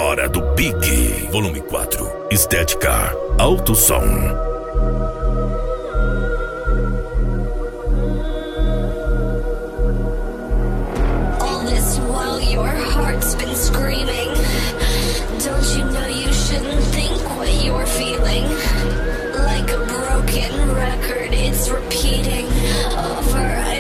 Hora do Pique, volume 4. Estética, alto som. All this while your heart's been screaming. Don't you know you shouldn't think what you're feeling? Like a broken record, it's repeating over and